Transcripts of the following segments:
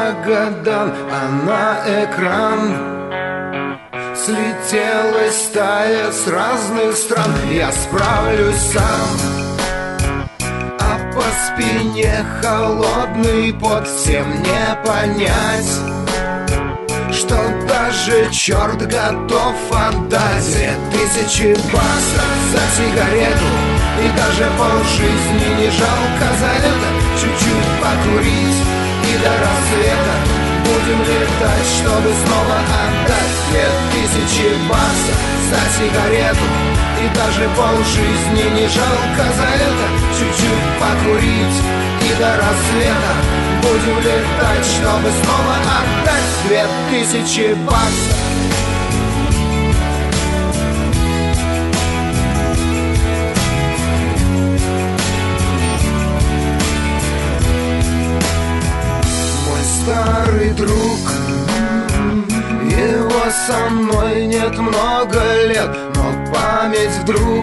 Магадан, а на экран слетелась стая с разных стран. Я справлюсь сам, а по спине холодный пот. Всем не понять, что даже черт готов отдать 2000 баксов за сигарету, и даже полжизни не жалко за это. Чуть-чуть покурить и до рассвета будем летать, чтобы снова отдать 2000 баксов за сигарету, и даже полжизни не жалко за это. Чуть-чуть покурить и до рассвета будем летать, чтобы снова отдать 2000 баксов. Мой старый друг, его со мной нет много лет, но память вдруг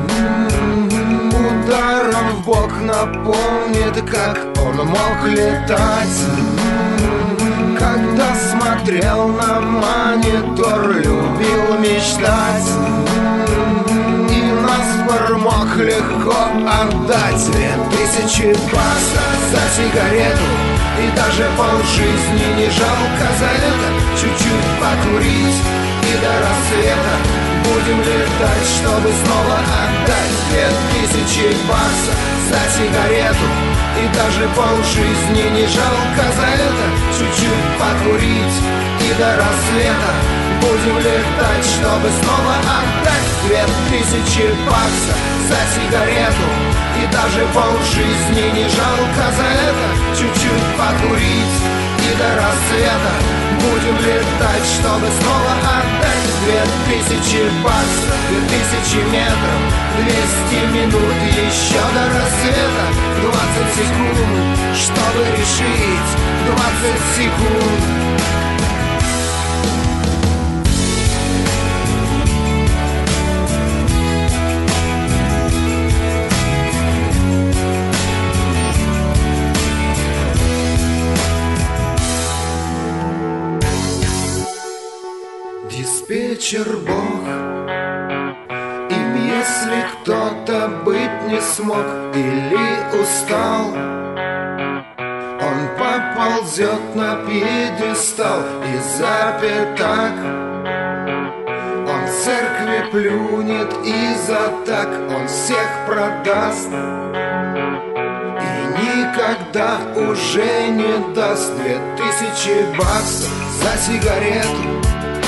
ударом в бок напомнит, как он мог летать. Когда смотрел на монитор, любил мечтать, и наспор мог легко отдать 2000 баксов за сигарету, и даже полжизни не жалко за это. Чуть-чуть покурить и до рассвета будем летать, чтобы снова отдать 2000 баксов за сигарету, и даже полжизни не жалко за это. Чуть-чуть покурить и до рассвета будем летать, чтобы снова отдать 2000 баксов за сигарету, и даже полжизни не жалко за это. Чуть-чуть покурить и до рассвета будем летать, чтобы снова отдать 2000 баксов, 2000 метров, 200 минут еще до рассвета, 20 секунд, чтобы решить, 20 секунд. Диспетчер Бог, им если кто-то быть не смог или устал, он поползет на пьедестал и запер так. Он в церкви плюнет и за так он всех продаст, и никогда уже не даст 2000 баксов за сигарету.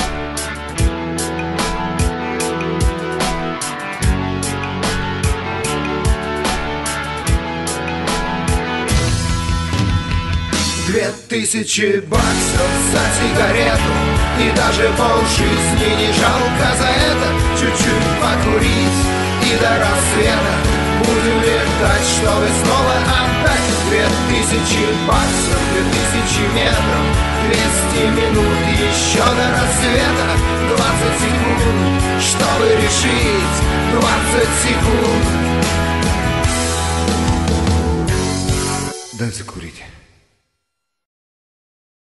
Две тысячи баксов за сигарету, и даже полжизни не жалко за это. Чуть-чуть покурить и до рассвета будем летать, чтобы снова отдать 2000 баксов, 2000 метров, 200 минут еще до рассвета, 20 секунд, чтобы решить, 20 секунд. Дай закурить.